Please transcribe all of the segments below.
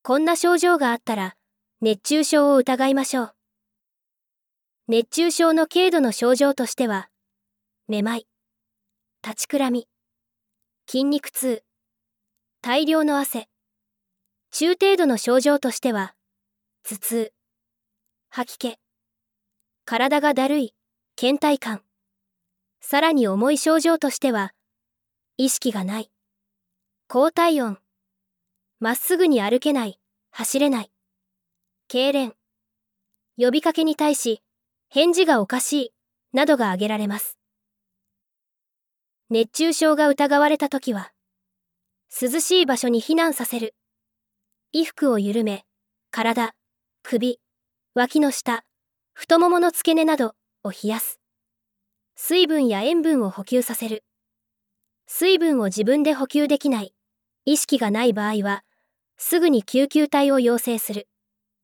こんな症状があったら、熱中症を疑いましょう。熱中症の軽度の症状としては、めまい、立ちくらみ、筋肉痛、大量の汗。中程度の症状としては、頭痛、吐き気、体がだるい、倦怠感。さらに重い症状としては、意識がない、高体温、まっすぐに歩けない、走れない、痙攣、呼びかけに対し、返事がおかしい、などが挙げられます。熱中症が疑われたときは、涼しい場所に避難させる。衣服を緩め、体、首、脇の下、太ももの付け根などを冷やす。水分や塩分を補給させる。水分を自分で補給できない、意識がない場合は、すぐに救急隊を要請する。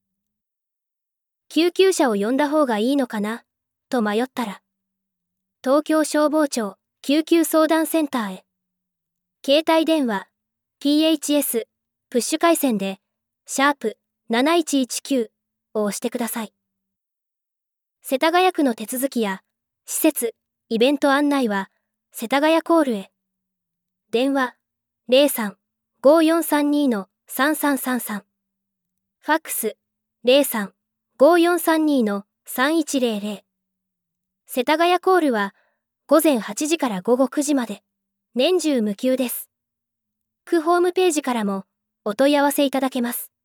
救急車を呼んだ方がいいのかな、と迷ったら、東京消防庁救急相談センターへ。携帯電話、PHS、プッシュ回線で、#7119を押してください。世田谷区の手続きや、施設、イベント案内は、世田谷コールへ。電話、03-5432-3333。ファックス、03-5432-3100。世田谷コールは、午前8時から午後9時まで、年中無休です。区ホームページからも、お問い合わせいただけます。